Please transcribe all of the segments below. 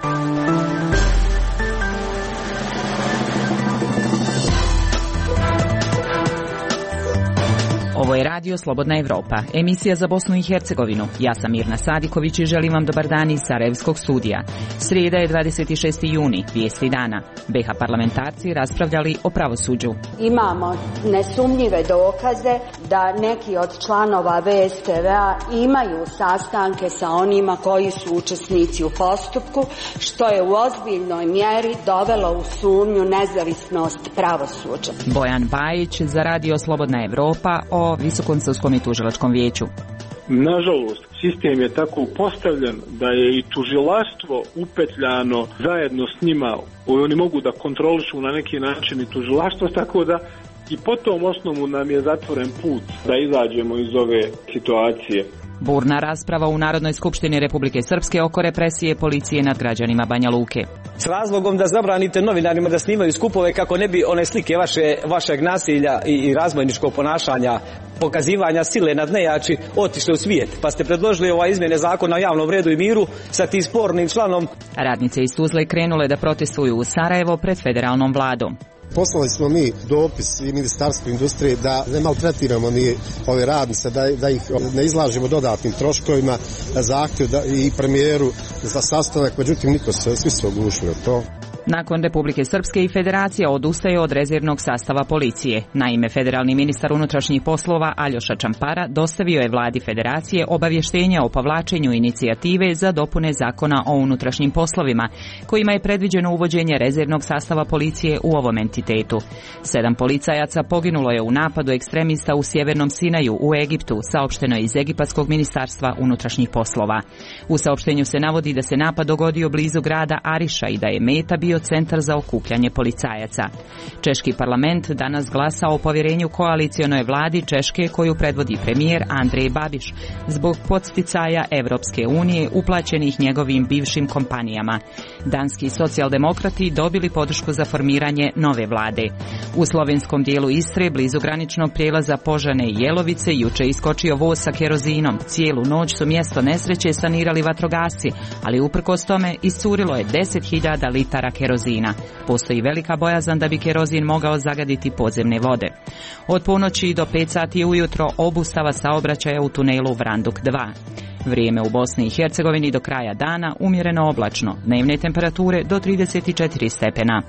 Ovo je Radio Slobodna Evropa, emisija za Bosnu i Hercegovinu. Ja sam Mirna Sadiković i želim vam dobar dan iz Sarajevskog studija. Srijeda je 26. juni, vijesti dana. BiH parlamentarci raspravljali o pravosuđu. Imamo nesumnjive dokaze da neki od članova VSTV-a imaju sastanke sa onima koji su učesnici u postupku, što je u ozbiljnoj mjeri dovelo u sumnju nezavisnost pravosuđa. Bojan Bajić za Radio Slobodna Evropa o Visokom sudskom i tužilačkom vijeću. Nažalost, sistem je tako postavljen da je i tužilaštvo upetljano zajedno s njima. Oni mogu da kontrolišu na neki način i tužilaštvo, tako da i po tom osnovu nam je zatvoren put da izađemo iz ove situacije. Burna rasprava u Narodnoj skupštini Republike Srpske oko represije policije nad građanima Banja Luke. S razlogom da zabranite novinarima da snimaju skupove kako ne bi one slike vašeg nasilja i razbojničkog ponašanja, pokazivanja sile nad nejači otišle u svijet. Pa ste predložili izmjene zakona o javnom redu i miru sa tim spornim članom. Radnice iz Tuzle krenule da protestuju u Sarajevo pred federalnom vladom. Poslali smo mi dopis i Ministarstvu industrije da ne maltretiramo ni ove radnice, da ih ne izlažemo dodatnim troškovima, zahtjev i premijeru za sastanak, međutim svi su oglušili to. Nakon Republike Srpske i Federacija odustaje od rezervnog sastava policije. Naime, federalni ministar unutrašnjih poslova Aljoša Čampara dostavio je vladi Federacije obavještenje o povlačenju inicijative za dopune zakona o unutrašnjim poslovima, kojima je predviđeno uvođenje rezervnog sastava policije u ovom entitetu. 7 policajaca poginulo je u napadu ekstremista u sjevernom Sinaju u Egiptu, saopšteno je iz Egipatskog ministarstva unutrašnjih poslova. U saopštenju se navodi da se napad dogodio blizu grada Ariša i da je meta bio centar za okupljanje policajaca. Češki parlament danas glasa o povjerenju koalicionoj vladi Češke koju predvodi premijer Andrej Babiš zbog podsticaja Evropske unije uplaćenih njegovim bivšim kompanijama. Danski socijaldemokrati dobili podršku za formiranje nove vlade. U slovenskom dijelu Istre, blizu graničnog prijelaza Požane i Jelovice, juče iskočio voz sa kerozinom. Cijelu noć su mjesto nesreće sanirali vatrogasci, ali uprkos tome iscurilo je 10.000 litara kerozina. Postoji velika bojazan da bi kerozin mogao zagaditi podzemne vode. Od ponoći do 5 sati ujutro obustava saobraćaja u tunelu Vranduk 2. Vrijeme u Bosni i Hercegovini do kraja dana umjereno oblačno, dnevne temperature do 34 stepena.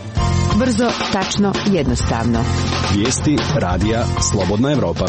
Brzo, tačno, jednostavno. Vijesti Radija Slobodna Evropa.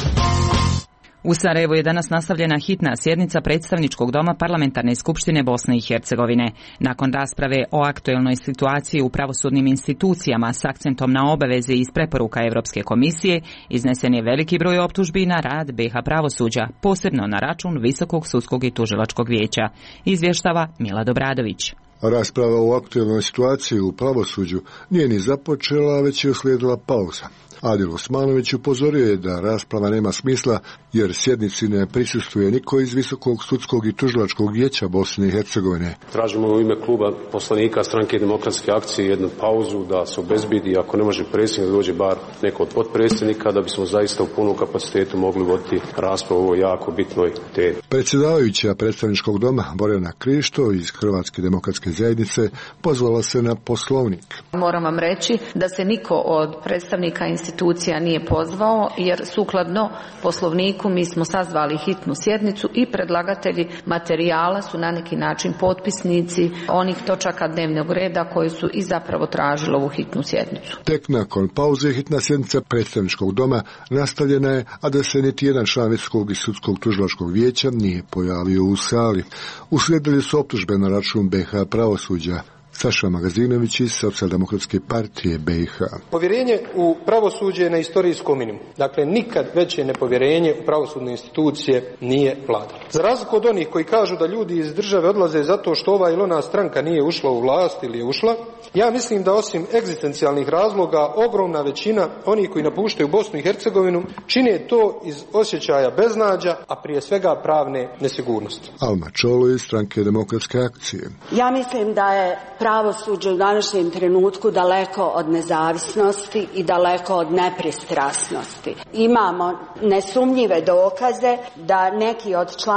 U Sarajevu je danas nastavljena hitna sjednica Predstavničkog doma Parlamentarne skupštine Bosne i Hercegovine. Nakon rasprave o aktuelnoj situaciji u pravosudnim institucijama s akcentom na obaveze iz preporuka Europske komisije, iznesen je veliki broj optužbi na rad BiH pravosuđa, posebno na račun Visokog sudskog i tužilačkog vijeća. Izvještava Milad Obradović. Rasprava o aktuelnoj situaciji u pravosuđu nije ni započela, već je uslijedila pauza. Adil Osmanović upozorio je da rasprava nema smisla jer sjednici ne prisustvuje niko iz Visokog sudskog i tužilačkog vijeća Bosne i Hercegovine. Tražimo u ime kluba poslanika Stranke demokratske akcije jednu pauzu da se obezbedi, ako ne može predsjednik da dođe bar neko od potpredsjednika, da bismo zaista u punom kapacitetu mogli voditi raspravu o ovoj jako bitnoj temi. Predsjedavajuća Predstavničkog doma Borjana Krišto iz Hrvatske demokratske zajednice pozvala se na Poslovnik. Moram vam reći da se niko od predstavnika institucija nije pozvao, jer sukladno Poslovniku mi smo sazvali hitnu sjednicu i predlagatelji materijala su na neki način potpisnici onih točaka dnevnog reda koji su i zapravo tražili ovu hitnu sjednicu. Tek nakon pauze hitna sjednica Predstavničkog doma nastavljena je, a da se niti jedan član Visokog i sudskog tužilačkog vijeća nije pojavio u sali. Uslijedili su optužbe na račun BiH pravosuđa. Saša Magazinović iz Socijaldemokratske partije BiH. Povjerenje u pravosuđe je na istorijskom minimumu. Dakle, nikad veće nepovjerenje u pravosudne institucije nije vladalo. Za razliku od onih koji kažu da ljudi iz države odlaze zato što ova ili ona stranka nije ušla u vlast ili je ušla, ja mislim da osim egzistencijalnih razloga, ogromna većina onih koji napuštaju Bosnu i Hercegovinu čine to iz osjećaja beznađa, a prije svega pravne nesigurnosti. Alma Čolo iz Stranke demokratske akcije. Ja mislim da je pravosuđe u današnjem trenutku daleko od nezavisnosti i daleko od nepristrasnosti. Imamo nesumnjive dokaze da neki od članova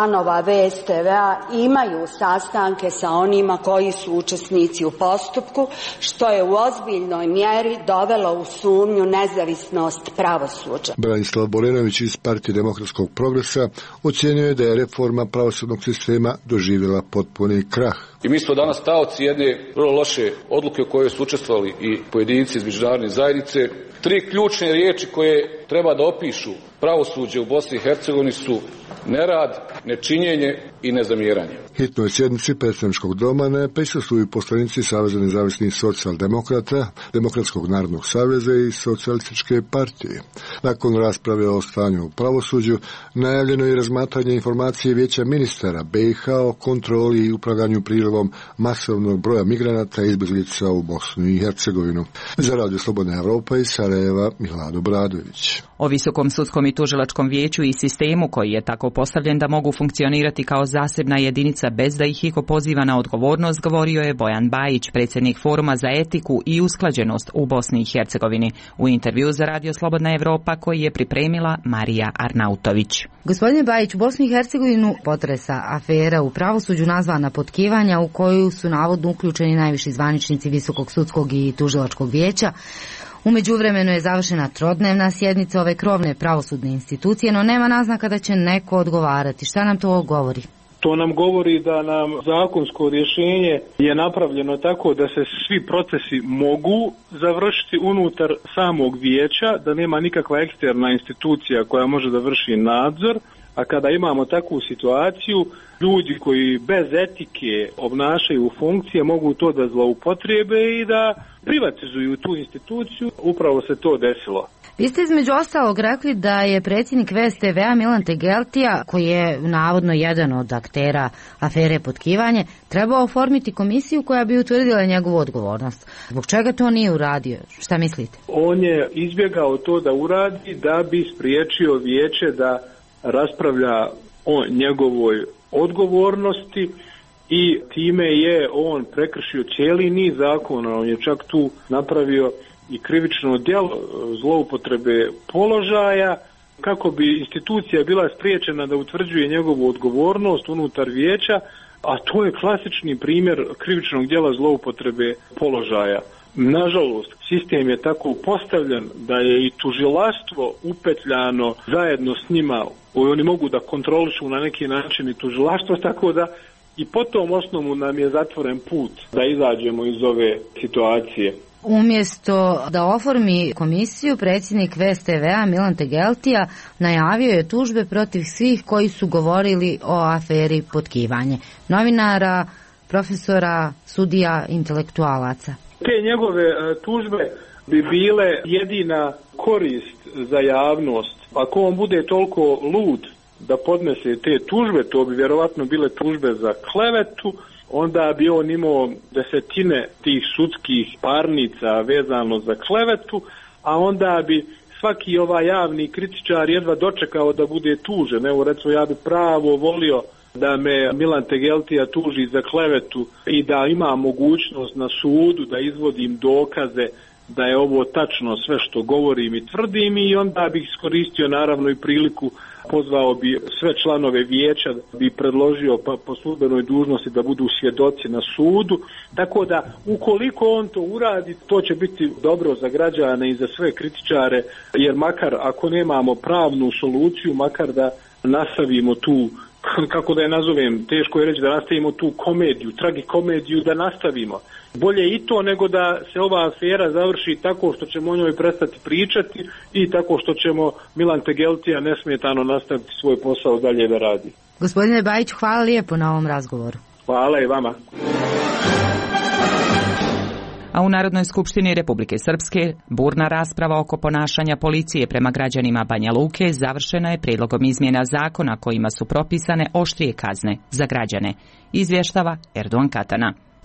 članova VSTV-a imaju sastanke sa onima koji su učesnici u postupku, što je u ozbiljnoj mjeri dovelo u sumnju nezavisnost pravosuđa. Branislav Borenović iz Partije demokratskog progresa ocjenjuje da je reforma pravosudnog sistema doživjela potpuni krah. I mi smo danas taoci jedne vrlo loše odluke u kojoj su učestvovali i pojedinci iz međunarodne zajednice. 3 ključne riječi koje treba da opišu pravosuđe u Bosni i Hercegovini su nerad, nečinjenje i nezamjeranje. Hitnoj sjednici predstavničkog doma ne prisustvuju poslanici Saveza nezavisnih socijaldemokrata, Demokratskog narodnog saveza i Socijalističke partije. Nakon rasprave o stanju u pravosuđu najavljeno je razmatranje informacije Vijeća ministara BiH o kontroli i upravljanju prilivom masovnog broja migranata i izbjeglica u Bosnu i Hercegovinu. Za Radio Slobodna Evropa iz Sarajeva, Milado Bradović. O Visokom sudskom i tužilačkom vijeću i sistemu koji je tako postavljen da mogu funkcionirati kao zasebna jedinica bez da ih iko poziva na odgovornost, govorio je Bojan Bajić, predsjednik Foruma za etiku i usklađenost u Bosni i Hercegovini, u intervju za Radio Slobodna Evropa koji je pripremila Marija Arnautović. Gospodine Bajić, u Bosni i Hercegovinu potresa afera u pravosuđu nazvana potkivanja u koju su navodno uključeni najviši zvaničnici Visokog sudskog i tužilačkog vijeća. U međuvremenu je završena trodnevna sjednica ove krovne pravosudne institucije, no nema naznaka da će neko odgovarati. Šta nam to govori? To nam govori da nam zakonsko rješenje je napravljeno tako da se svi procesi mogu završiti unutar samog vijeća, da nema nikakva eksterna institucija koja može da vrši nadzor, a kada imamo takvu situaciju, ljudi koji bez etike obnašaju funkcije mogu to da zloupotrijebe i da privatizuju tu instituciju. Upravo se to desilo. Vi ste između ostalog rekli da je predsjednik VSTV-a Milan Tegeltija, koji je navodno jedan od aktera afere potkivanje, trebao oformiti komisiju koja bi utvrdila njegovu odgovornost. Zbog čega to nije uradio? Šta mislite? On je izbjegao to da uradi da bi spriječio vijeće da raspravlja o njegovoj odgovornosti i time je on prekršio cijeli niz zakona. On je čak tu napravio i krivično djelo zloupotrebe položaja kako bi institucija bila spriječena da utvrđuje njegovu odgovornost unutar vijeća, a to je klasični primjer krivičnog djela zloupotrebe položaja. Nažalost, sistem je tako postavljen da je i tužilaštvo upetljano zajedno s njima, oni mogu da kontrolišu na neki način i tužilaštvo, tako da i po tom osnovu nam je zatvoren put da izađemo iz ove situacije. Umjesto da oformi komisiju, predsjednik VSTV-a Milan Tegeltija najavio je tužbe protiv svih koji su govorili o aferi potkivanje. Novinara, profesora, sudija, intelektualaca. Te njegove tužbe bi bile jedina korist za javnost. Ako on bude toliko lud da podnese te tužbe, to bi vjerovatno bile tužbe za klevetu, onda bi on imao desetine tih sudskih parnica vezano za klevetu, a onda bi svaki ovaj javni kritičar jedva dočekao da bude tužen. Evo recimo, ja bi pravo volio da me Milan Tegeltija tuži za klevetu i da ima mogućnost na sudu da izvodim dokaze da je ovo tačno sve što govorim i tvrdim, i onda bih iskoristio naravno i priliku, pozvao bi sve članove vijeća, bi predložio po službenoj dužnosti da budu svjedoci na sudu, tako da ukoliko on to uradi, to će biti dobro za građane i za sve kritičare, jer makar ako nemamo pravnu soluciju, makar da nastavimo tu, kako da je nazovem, teško je reći, da nastavimo tu komediju, tragikomediju, da nastavimo. Bolje i to nego da se ova afera završi tako što ćemo o njoj prestati pričati i tako što ćemo Milan Tegeltija nesmetano nastaviti svoj posao dalje da radi. Gospodine Bajić, hvala lijepo na ovom razgovoru. Hvala i vama. A u Narodnoj skupštini Republike Srpske burna rasprava oko ponašanja policije prema građanima Banja Luke završena je prijedlogom izmjena zakona kojima su propisane oštrije kazne za građane, izvještava Erdogan Katana.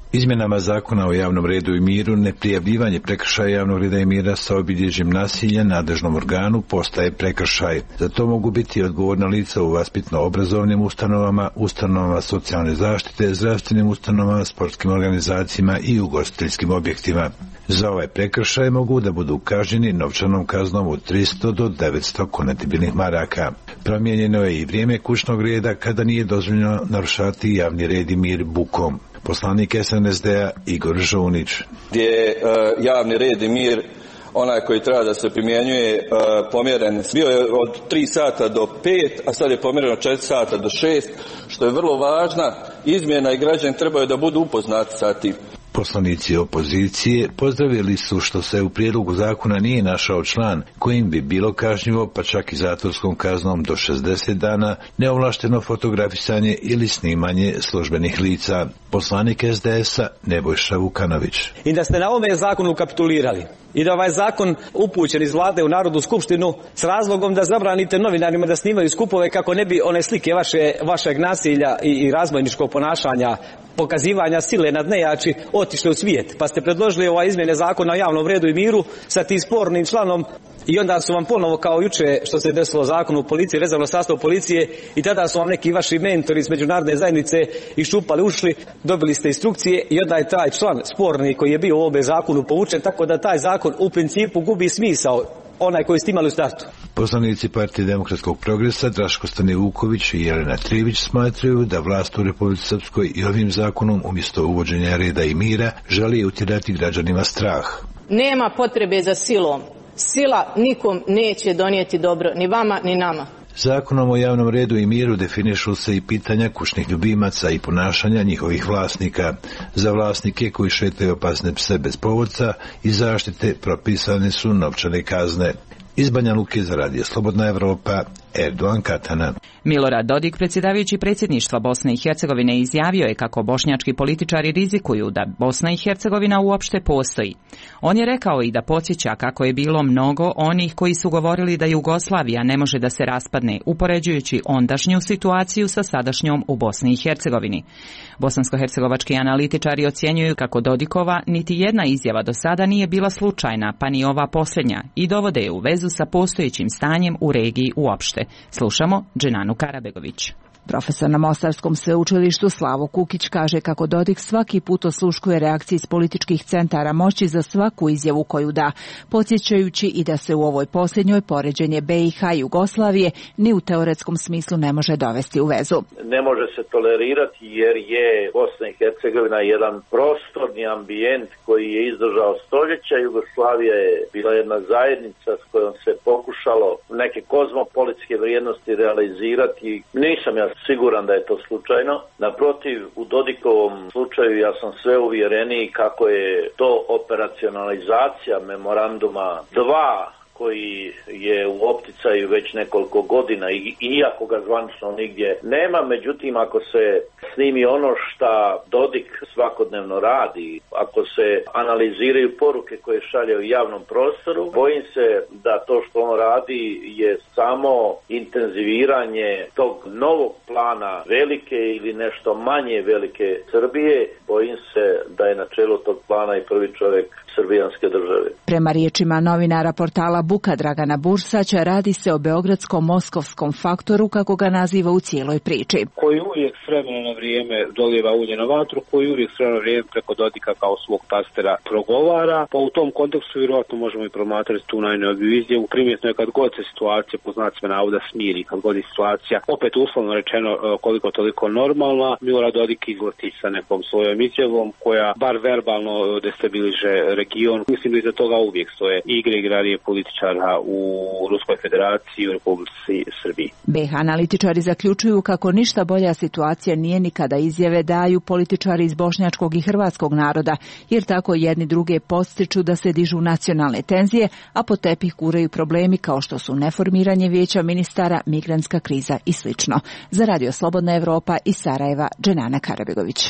Izmjenama zakona o javnom redu i miru neprijavljivanje prekršaja javnog reda i mira sa obilježjem nasilja nadležnom organu postaje prekršaj. Za to mogu biti odgovorna lica u vaspitno-obrazovnim ustanovama, ustanovama socijalne zaštite, zdravstvenim ustanovama, sportskim organizacijama i ugostiteljskim objektima. Za ovaj prekršaj mogu da budu kažnjeni novčanom kaznom od 300 do 900 konvertibilnih maraka. Promijenjeno je i vrijeme kućnog reda kada nije dozvoljeno narušavati javni red i mir bukom. Poslanik SNSD-a Igor Žunić. Gdje je javni red i mir onaj koji treba da se primjenjuje pomjeren. Bio je od 3 sata do 5, a sad je pomjeren od 4 sata do 6, što je vrlo važna izmjena i građani trebaju da budu upoznati sa tim. Poslanici opozicije pozdravili su što se u prijedlogu zakona nije našao član kojim bi bilo kažnjivo, pa čak i zatvorskom kaznom do 60 dana, neovlašteno fotografisanje ili snimanje službenih lica. Poslanik SDS-a Nebojša Vukanović. I da ste na ovome zakonu kapitulirali i da ovaj zakon upućen iz vlade u Narodnu skupštinu s razlogom da zabranite novinarima da snimaju skupove kako ne bi one slike vašeg nasilja i razbojničkog ponašanja, pokazivanja sile nad nejači otišle u svijet. Pa ste predložili izmjene zakona o javnom redu i miru sa tim spornim članom i onda su vam ponovo kao juče što se desilo zakonu o policiji, vezano sastav policije i tada su vam neki vaši mentori iz međunarodne zajednice iščupali, ušli, dobili ste instrukcije i onda je taj član sporni koji je bio u ovome zakonu povučen, tako da taj zakon u principu gubi smisao onaj koji ste imali u startu. Poslanici Partije demokratskog progresa Draško Stanivuković i Jelena Trivić smatraju da vlast u Republici Srpskoj i ovim zakonom umjesto uvođenja reda i mira želi utjerati građanima strah. Nema potrebe za silom. Sila nikom neće donijeti dobro, ni vama ni nama. Zakonom o javnom redu i miru definišu se i pitanja kućnih ljubimaca i ponašanja njihovih vlasnika. Za vlasnike koji šetaju opasne pse bez povodca i zaštite propisane su novčane kazne. Iz Banja Luke za Radio Slobodna Evropa, Erdogan Katana. Milorad Dodik, predsjedavajući predsjedništva Bosne i Hercegovine, izjavio je kako bošnjački političari rizikuju da Bosna i Hercegovina uopšte postoji. On je rekao i da podsjeća kako je bilo mnogo onih koji su govorili da Jugoslavija ne može da se raspadne, upoređujući ondašnju situaciju sa sadašnjom u Bosni i Hercegovini. Bosansko-hercegovački analitičari ocjenjuju kako Dodikova niti jedna izjava do sada nije bila slučajna, pa ni ova posljednja, i dovode je u vezu sa postojećim stanjem u regiji uopšte. Slušamo Dženanu Karabegović. Profesor na Mostarskom sveučilištu Slavo Kukić kaže kako Dodik svaki put osluškuje reakcije iz političkih centara moći za svaku izjavu koju da, podsjećajući i da se u ovoj posljednjoj poređenje BiH i Jugoslavije ni u teoretskom smislu ne može dovesti u vezu. Ne može se tolerirati jer je Bosna i Hercegovina jedan prostorni ambijent koji je izdržao stoljeća. Jugoslavija je bila jedna zajednica s kojom se pokušalo neke kozmopolitske vrijednosti realizirati. Nisam ja siguran da je to slučajno. Naprotiv, u Dodikovom slučaju ja sam sve uvjereniji kako je to operacionalizacija memoranduma 2 koji je u opticaju već nekoliko godina iako ga zvančno nigdje nema. Međutim, ako se snimi ono šta Dodik svakodnevno radi, ako se analiziraju poruke koje šalje u javnom prostoru, bojim se da to što on radi je samo intenziviranje tog novog plana velike ili nešto manje velike Srbije. Bojim se da je na čelu tog plana i prvi čovjek srbijanske države. Prema riječima novinara portala Buka Dragana Bursaća, radi se o beogradsko-moskovskom faktoru, kako ga naziva u cijeloj priči. Koji uvijek s vremena na vrijeme dolijeva ulje na vatru, koji uvijek s vremena na vrijeme preko Dodika kao svog pastera progovara, pa u tom kontekstu vjerojatno možemo i promatrati tu najnoviju izjavu. Primjetno je kad god se situacija po znacima navoda smiri, kad god je situacija opet uslovno rečeno koliko toliko normalna, Milorad Dodik izleti sa nekom svojom izjavom koja bar verbalno destabiliže region. Mislim da iza toga uvijek stoje igre i igrarije političara u Ruskoj federaciji i u Republici Srbiji. BiH analitičari zaključuju kako ništa bolja situacija nije ni kada izjave daju političari iz bošnjačkog i hrvatskog naroda, jer tako jedni druge podstiču da se dižu nacionalne tenzije, a pod tepih guraju problemi kao što su neformiranje vijeća ministara, migrantska kriza i sl. Za Radio Slobodna Evropa iz Sarajeva, Dženana Karabegović.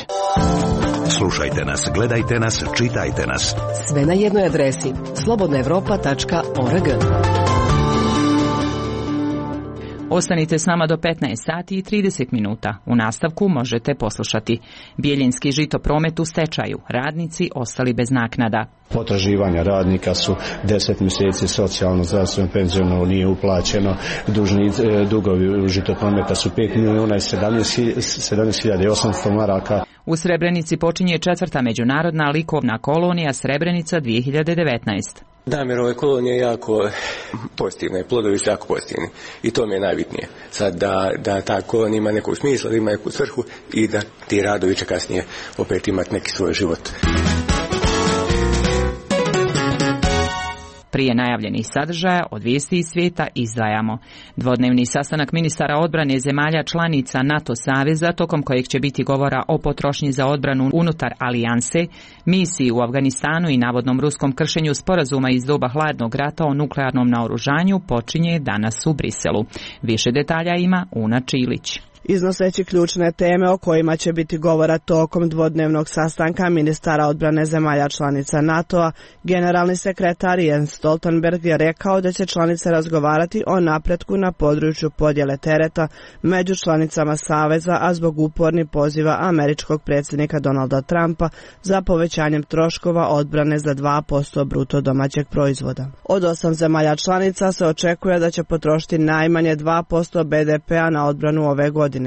Slušajte nas, gledajte nas, čitajte nas. Sve na jednoj adresi slobodnaevropa.org. Ostanite s nama do 15 sati i 30 minuta. U nastavku možete poslušati: Bijeljinski žitopromet u stečaju, radnici ostali bez naknada. Potraživanja radnika su 10 mjeseci, socijalno, zdravstveno, penziono nije uplaćeno, dugovi u žitoprometa su 5 milijuna i 17.800 maraka. U Srebrenici počinje 4. međunarodna likovna kolonija Srebrenica 2019. Namjer ove kolonije je jako pozitivna i plodovi su jako pozitivni i to mi je najbitnije. Sad da ta kolonija ima nekog smisla, da ima neku svrhu i da ti radovi će kasnije opet imati neki svoj život. Prije najavljenih sadržaja od vijesti iz svijeta izdvajamo: dvodnevni sastanak ministara odbrane zemalja članica NATO saveza, tokom kojeg će biti govora o potrošnji za odbranu unutar alijanse, misiji u Afganistanu i navodnom ruskom kršenju sporazuma iz doba hladnog rata o nuklearnom naoružanju, počinje danas u Briselu. Više detalja ima Una Čilić. Iznoseći ključne teme o kojima će biti govora tokom dvodnevnog sastanka ministara odbrane zemalja članica NATO-a, generalni sekretar Jens Stoltenberg je rekao da će članice razgovarati o napretku na području podjele tereta među članicama saveza, a zbog upornih poziva američkog predsjednika Donalda Trumpa za povećanjem troškova odbrane za 2% bruto domaćeg proizvoda. Od 8 zemalja članica se očekuje da će potrošiti najmanje 2% BDP-a na odbranu ove godine.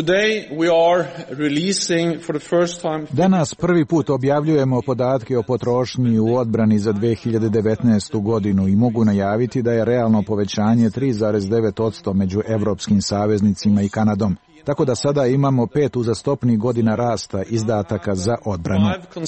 Danas prvi put objavljujemo podatke o potrošnji u odbrani za 2019. godinu i mogu najaviti da je realno povećanje 3,9% među evropskim saveznicima i Kanadom. Tako da sada imamo 5 uzastopnih godina rasta izdataka za odbranu.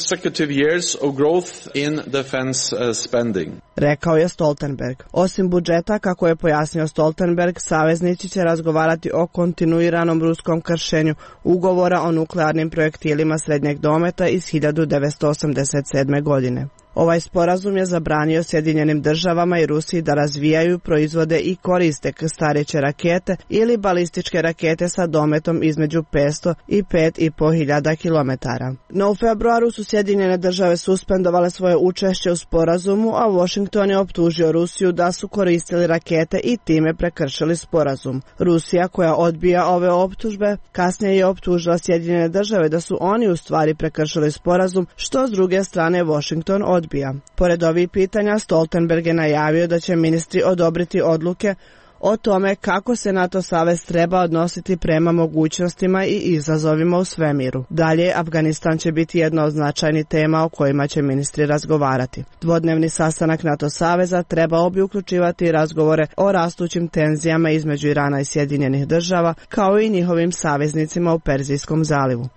Rekao je Stoltenberg. Osim budžeta, kako je pojasnio Stoltenberg, saveznici će razgovarati o kontinuiranom ruskom kršenju ugovora o nuklearnim projektilima srednjeg dometa iz 1987. godine. Ovaj sporazum je zabranio Sjedinjenim državama i Rusiji da razvijaju, proizvode i koriste krstareće rakete ili balističke rakete sa dometom između 500 i 5.500 km. No u februaru su Sjedinjene države suspendovale svoje učešće u sporazumu, a Washington je optužio Rusiju da su koristili rakete i time prekršili sporazum. Rusija, koja odbija ove optužbe, kasnije je optužila Sjedinjene države da su oni u stvari prekršili sporazum, što s druge strane Washington odbija. Pored ovih pitanja, Stoltenberg je najavio da će ministri odobriti odluke o tome kako se NATO savez treba odnositi prema mogućnostima i izazovima u svemiru. Dalje, Afganistan će biti jedna od značajnih tema o kojima će ministri razgovarati. Dvodnevni sastanak NATO saveza trebao bi uključivati razgovore o rastućim tenzijama između Irana i Sjedinjenih država, kao i njihovim saveznicima u Perzijskom zalivu.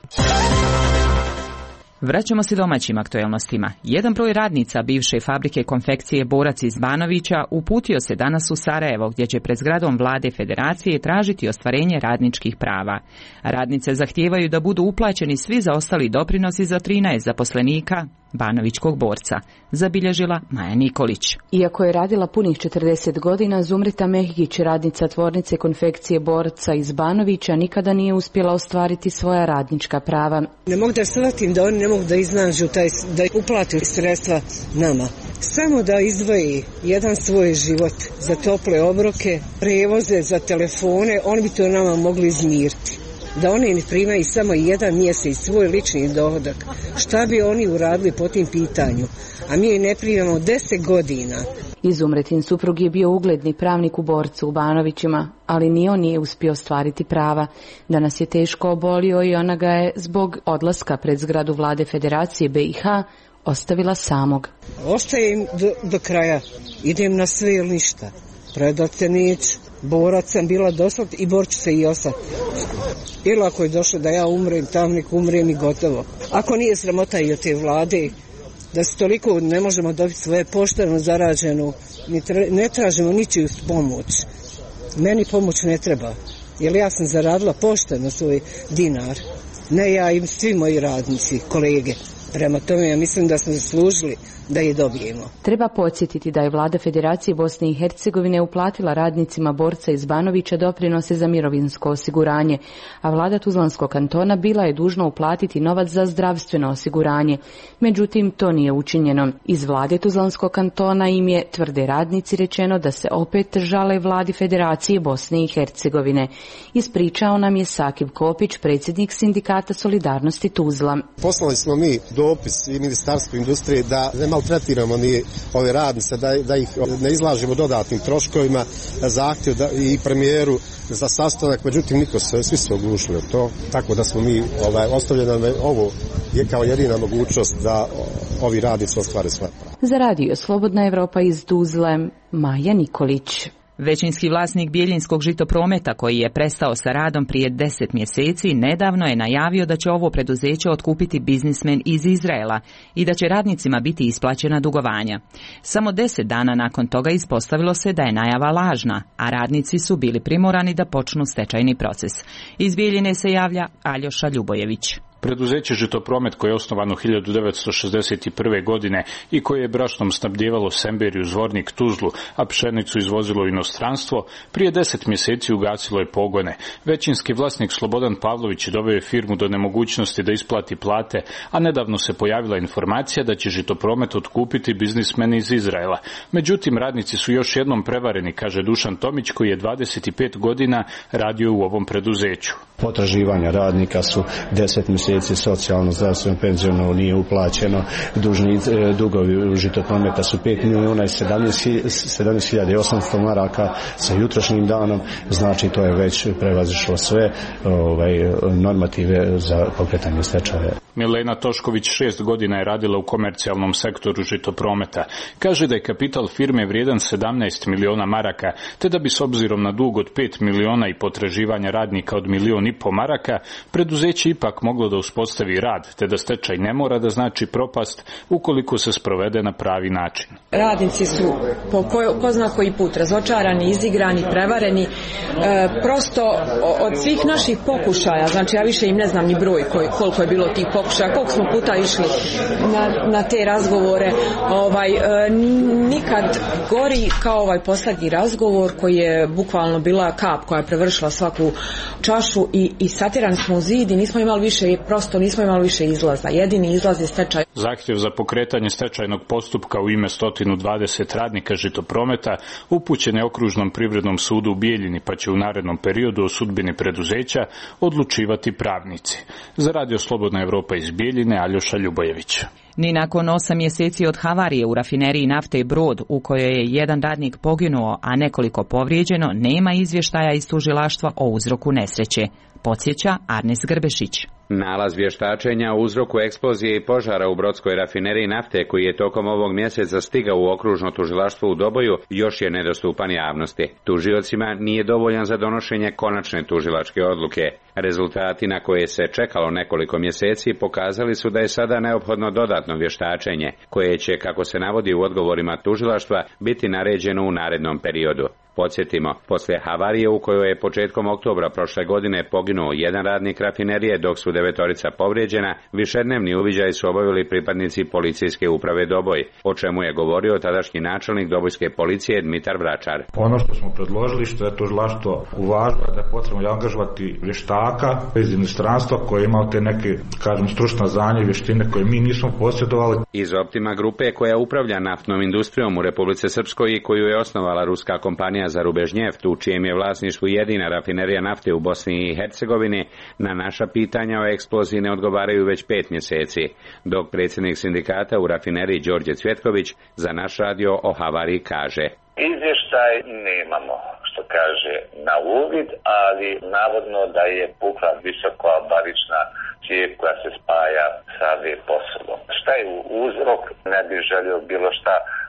Vraćamo se domaćim aktuelnostima. Jedan broj radnica bivše fabrike konfekcije Borac iz Banovića uputio se danas u Sarajevo, gdje će pred zgradom Vlade Federacije tražiti ostvarenje radničkih prava. Radnice zahtijevaju da budu uplaćeni svi zaostali doprinosi za 13 zaposlenika Banovićkog Borca, zabilježila Maja Nikolić. Iako je radila punih 40 godina, Zumrita Mehić, radnica tvornice konfekcije Borca iz Banovića, nikada nije uspjela ostvariti svoja radnička prava. Ne mogu da shvatim da oni ne mogu da iznađu da uplate sredstva nama. Samo da izdvoji jedan svoj život za tople obroke, prevoze, za telefone, oni bi to nama mogli izmiriti. Da oni ne primaju samo jedan mjesec svoj lični dohodak. Šta bi oni uradili po tim pitanju? A mi ne primamo 10 godina. Izumretin suprug je bio ugledni pravnik u Borcu u Banovićima, ali ni on nije uspio ostvariti prava. Danas je teško obolio i ona ga je zbog odlaska pred zgradu Vlade Federacije BiH ostavila samog. Ostajem do kraja. Idem na sve ili ništa. Predat se neću. Borac sam bila dosad i borću se i osad. Ili ako je došlo da ja umrem, tamnik umrem i gotovo. Ako nije sramota i od te vlade, da se toliko ne možemo dobiti svoje pošteno zarađeno, ne tražimo ničiju pomoć. Meni pomoć ne treba, jer ja sam zaradila pošteno svoj dinar. Ne ja i svi moji radnici, kolege. Prema tome ja mislim da smo zaslužili da je dobijemo. Treba podsjetiti da je vlada Federacije Bosne i Hercegovine uplatila radnicima borca iz Banovića doprinose za mirovinsko osiguranje, a vlada Tuzlanskog kantona bila je dužna uplatiti novac za zdravstveno osiguranje. Međutim, to nije učinjeno. Iz vlade Tuzlanskog kantona im je, tvrde radnici, rečeno da se opet žale vladi Federacije Bosne i Hercegovine. Ispričao nam je Sakib Kopić, predsjednik sindikata Solidarnosti Tuzla. Poslali smo mi dopis i Ministarstvu industrije da ne maltretiramo ni ove radnice, da ih ne izlažemo dodatnim troškovima, zahtjev i premijeru za sastanak, međutim svi su oglušili od to, tako da smo mi ostavljeno ovo je kao jedina mogućnost da ovi radnici ostvare svoje pravo. Za radio Slobodna Evropa iz Tuzle, Maja Nikolić. Većinski vlasnik Bijeljinskog žitoprometa, koji je prestao sa radom prije 10 mjeseci, nedavno je najavio da će ovo preduzeće otkupiti biznismen iz Izraela i da će radnicima biti isplaćena dugovanja. Samo 10 dana nakon toga ispostavilo se da je najava lažna, a radnici su bili primorani da počnu stečajni proces. Iz Bijeljine se javlja Aljoša Ljubojević. Preduzeće Žitopromet, koje je osnovano 1961. godine i koje je brašnom snabdijevalo Semberiju, Zvornik, Tuzlu, a pšenicu izvozilo u inostranstvo, prije 10 mjeseci ugasilo je pogone. Većinski vlasnik Slobodan Pavlović doveo je firmu do nemogućnosti da isplati plate, a nedavno se pojavila informacija da će Žitopromet otkupiti biznismeni iz Izraela. Međutim, radnici su još jednom prevareni, kaže Dušan Tomić, koji je 25 godina radio u ovom preduzeću. Potraživanja radnika su 10 mjeseci socijalno, zdravstveno, penziono nije uplaćeno, dugovi Žitoprometa su 5.017.800 maraka sa jutrošnjim danom, znači to je već prevazišlo sve normative za pokretanje stečaja. Milena Tošković 6 godina je radila u komercijalnom sektoru Žitoprometa. Kaže da je kapital firme vrijedan 17 miliona maraka, te da bi s obzirom na dug od 5 miliona i potraživanja radnika od 1,5 miliona maraka, preduzeće ipak moglo da uspostavi rad, te da stečaj ne mora da znači propast ukoliko se sprovede na pravi način. Radnici su po ko zna koji put razočarani, izigrani, prevareni, prosto od svih naših pokušaja, znači ja više im ne znam ni broj koliko je bilo tih pokušaja, koliko smo puta išli na te razgovore, nikad gori kao ovaj posljednji razgovor koji je bukvalno bila kap koja je prevršila svaku čašu i satirani smo u zid i nismo imali više izlaza. Jedini izlaz je stečaj. Zahtjev za pokretanje stečajnog postupka u ime 120 radnika Žitoprometa upućen je Okružnom privrednom sudu u Bijeljini, pa će u narednom periodu o sudbini preduzeća odlučivati pravnici. Za radio Slobodna Evropa iz Bijeljine, Aljoša Ljubojević. Ni nakon 8 mjeseci od havarije u rafineriji nafte Brod, u kojoj je jedan radnik poginuo, a nekoliko povrijeđeno, nema izvještaja iz tužilaštva o uzroku nesreće. Podsjeća Arnes Grbešić. Nalaz vještačenja o uzroku eksplozije i požara u Brodskoj rafineriji nafte, koji je tokom ovog mjeseca stigao u okružno tužilaštvo u Doboju, još je nedostupan javnosti. Tužiocima nije dovoljan za donošenje konačne tužilačke odluke. Rezultati na koje se čekalo nekoliko mjeseci pokazali su da je sada neophodno dodatno vještačenje, koje će, kako se navodi u odgovorima tužilaštva, biti naređeno u narednom periodu. Podsjetimo, poslije havarije u kojoj je početkom oktobra prošle godine poginuo jedan radnik rafinerije, dok su 9 povrijeđena, višednevni uviđaj su obavili pripadnici policijske uprave Doboj, o čemu je govorio tadašnji načelnik Dobojske policije Dmitar Vračar. Ono što smo predložili, što je tužilaštvo uvažilo, da je potrebno angažovati vještaka iz inostranstva koji je imao te neke, stručna znanja i vještine koje mi nismo posjedovali. Iz Optima grupe, koja upravlja naftnom industrijom u Republici Srpskoj i koju je osnovala ruska kompanija za Rubežnjeft, u čijem je vlasništvu jedina rafinerija nafte u Bosni i Hercegovini, na naša pitanja o eksploziji ne odgovaraju već 5 mjeseci, dok predsjednik sindikata u rafineriji Đorđe Cvjetković za naš radio o havariji kaže: Izvještaj nemamo, što kaže, na uvid, ali navodno da je pukla visokobarična cijev koja se spaja sa V-posobom. Šta je uzrok? Ne bih želio bilo šta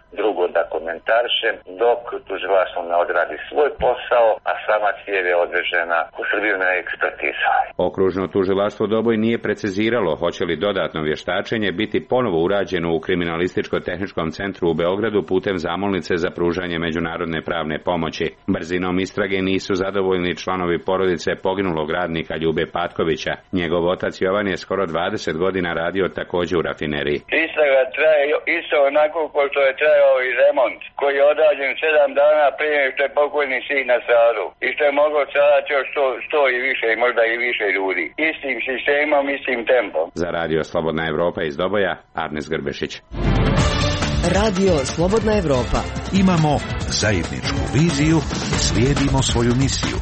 drugo da komentarišem, dok tužilaštvo ne odradi svoj posao, a sama cijev je odvežena u Srbiju na ekspertizu. Okružno tužilaštvo Doboj nije preciziralo hoće li dodatno vještačenje biti ponovo urađeno u Kriminalističko-tehničkom centru u Beogradu putem zamolnice za pružanje međunarodne pravne pomoći. Brzinom istrage nisu zadovoljni članovi porodice poginulog radnika Ljube Patkovića. Njegov otac Jovan je skoro 20 godina radio također u rafineriji. Istraga traje isto onako kao što je trajao i remont, koji je odrađen 7 dana prije što je pokojni sin na Sadu i što je moglo stradati još 100 i više, možda i više ljudi. Istim sistemom, istim tempom. Za Radio Slobodna Evropa iz Doboja, Arnes Grbešić. Radio Slobodna Evropa. Imamo zajedničku viziju, slijedimo svoju misiju.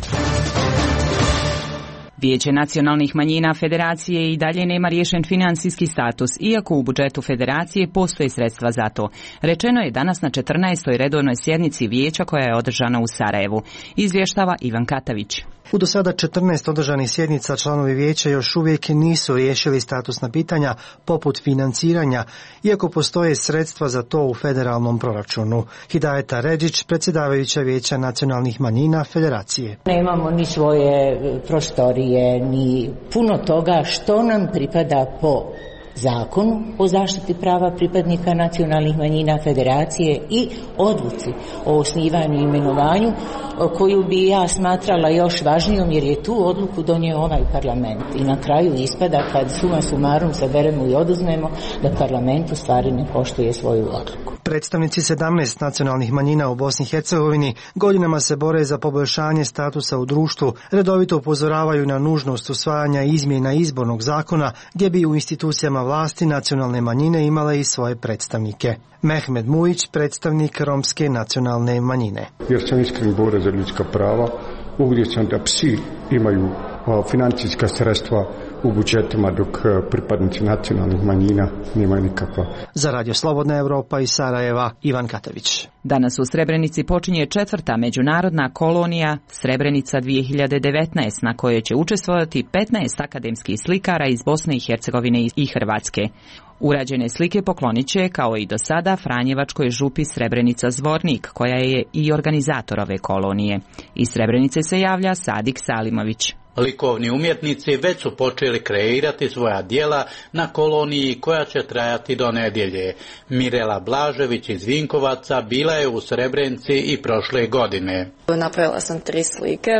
Vijeće nacionalnih manjina Federacije i dalje nema riješen financijski status, iako u budžetu Federacije postoje sredstva za to. Rečeno je danas na 14. redovnoj sjednici Vijeća koja je održana u Sarajevu. Izvještava Ivan Katavić. U do sada 14 održanih sjednica članovi vijeća još uvijek nisu riješili statusna pitanja poput financiranja, iako postoje sredstva za to u federalnom proračunu. Hidajeta Redžić, predsjedavajuća Vijeća nacionalnih manjina Federacije. Nemamo ni svoje prostorije, ni puno toga što nam pripada po Zakonu o zaštiti prava pripadnika nacionalnih manjina Federacije i odluci o osnivanju i imenovanju, koju bi ja smatrala još važnijom jer je tu odluku donio ovaj parlament. I na kraju ispada kad suma sumarum saberemo i oduzmemo da parlament u stvari ne poštuje svoju odluku. Predstavnici 17 nacionalnih manjina u Bosni i Hercegovini godinama se bore za poboljšanje statusa u društvu, redovito upozoravaju na nužnost usvajanja izmjena izbornog zakona gdje bi u institucijama vlasti nacionalne manjine imale i svoje predstavnike. Mehmed Mujić, predstavnik romske nacionalne manjine. Jer sam iskren bore za ljudska prava, uvjerio sam da psi imaju financijska sredstva u budžetima, dok pripadnici nacionalnih manjina nemaju nikakva. Za Radio Slobodna Evropa iz Sarajeva, Ivan Katavić. Danas u Srebrenici počinje 4. međunarodna kolonija Srebrenica 2019, na kojoj će učestvovati 15 akademskih slikara iz Bosne i Hercegovine i Hrvatske. Urađene slike poklonit će, kao i do sada, Franjevačkoj župi Srebrenica Zvornik, koja je i organizator ove kolonije. Iz Srebrenice se javlja Sadik Salimović. Likovni umjetnici već su počeli kreirati svoja djela na koloniji koja će trajati do nedjelje. Mirela Blažević iz Vinkovaca bila je u Srebrenici i prošle godine. Napravila sam 3 slike.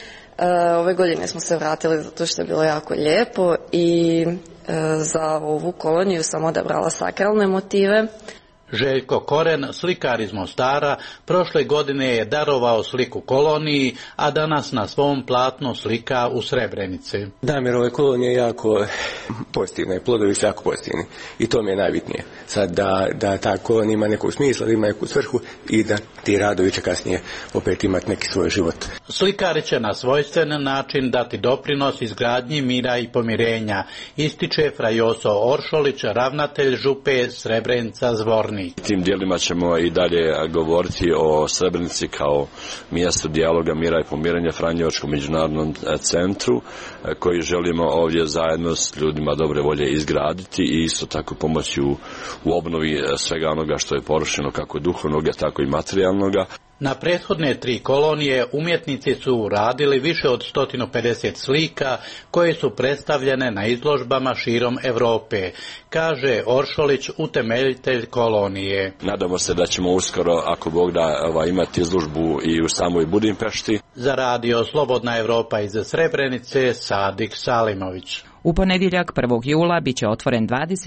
Ove godine smo se vratili zato što je bilo jako lijepo i za ovu koloniju sam odabrala sakralne motive. Željko Koren, slikar iz Mostara, prošle godine je darovao sliku koloniji, a danas na svom platnu slika u Srebrenici. Namjera ove kolonije je jako pozitivna i plodovi su jako pozitivni i to mi je najbitnije. Sad da ta kolonija ima nekog smisla, da ima neku svrhu i da ti radovi će kasnije opet imati neki svoj život. Slikari će na svojstven način dati doprinos izgradnji mira i pomirenja, ističe Frajoso Oršolić, ravnatelj župe Srebrenica Zvornik. Tim dijelima ćemo i dalje govoriti o Srebrenici kao mjestu dijaloga, mira i pomirenja Franjevačkom međunarodnom centru koji želimo ovdje zajedno s ljudima dobre volje izgraditi i isto tako pomoći u obnovi svega onoga što je porušeno, kako duhovnoga, tako i materijalnoga. Na prethodne 3 kolonije umjetnici su radili više od 150 slika koje su predstavljene na izložbama širom Europe, kaže Oršolić, utemeljitelj kolonije. Nadamo se da ćemo uskoro, ako Bog da, imati izložbu i u samoj Budimpešti. Za Radio Slobodna Evropa iz Srebrenice, Sadik Salimović. U ponedjeljak 1. jula bit će otvoren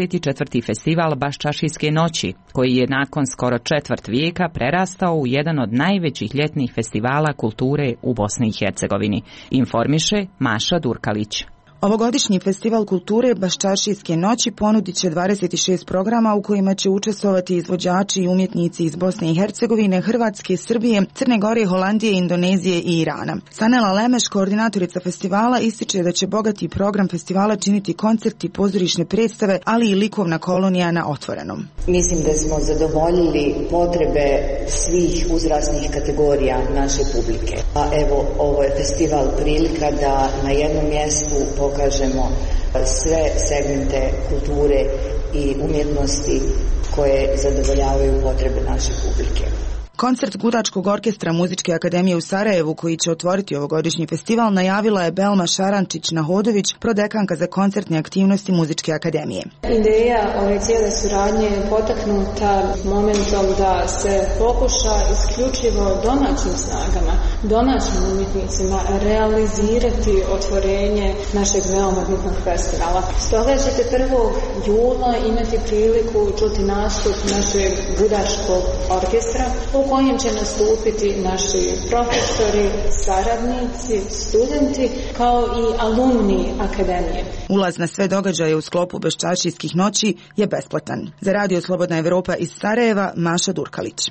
24. festival Baščašijske noći, koji je nakon skoro četvrt vijeka prerastao u jedan od najvećih ljetnih festivala kulture u Bosni i Hercegovini, informiše Maša Durkalić. Ovogodišnji festival kulture Baščašijske noći ponudit će 26 programa u kojima će učestvovati izvođači i umjetnici iz Bosne i Hercegovine, Hrvatske, Srbije, Crne Gore, Holandije, Indonezije i Irana. Sanela Lemeš, koordinatorica festivala, ističe da će bogati program festivala činiti koncerti, pozorišne predstave, ali i likovna kolonija na otvorenom. Mislim da smo zadovoljili potrebe svih uzrasnih kategorija naše publike. A evo, ovo je festival prilika da na jednom mjestu pokažemo sve segmente kulture i umjetnosti, koje zadovoljavaju potrebe naše publike. Koncert Gudačkog orkestra Muzičke akademije u Sarajevu, koji će otvoriti ovogodišnji festival, najavila je Belma Šarančić-Nahodović, prodekanka za koncertne aktivnosti Muzičke akademije. Ideja ove cijele suradnje je potaknuta momentom da se pokuša isključivo domaćim snagama, domaćim umjetnicima realizirati otvorenje našeg veoma bitnog festivala. Stoga ćete 1. jula imati priliku čuti nastup našeg Gudačkog orkestra, u kojem će nastupiti naši profesori, saradnici, studenti, kao i alumni akademije. Ulaz na sve događaje u sklopu Beščašijskih noći je besplatan. Za Radio Slobodna Evropa iz Sarajeva, Maša Durkalić.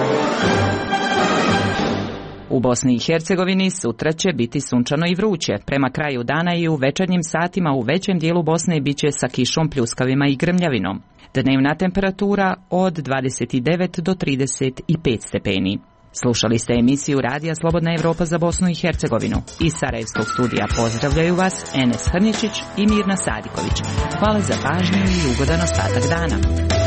U Bosni i Hercegovini sutra će biti sunčano i vruće. Prema kraju dana i u večernjim satima u većem dijelu Bosne biće sa kišom, pljускavima i grmljavinom. Dnevna temperatura od 29 do 35 stepeni. Slušali ste emisiju Radija Slobodna Evropa za Bosnu i Hercegovinu. Iz Sarajevskog studija pozdravljaju vas Enes Hrničić i Mirna Sadiković. Hvala za pažnju i ugodan ostatak dana.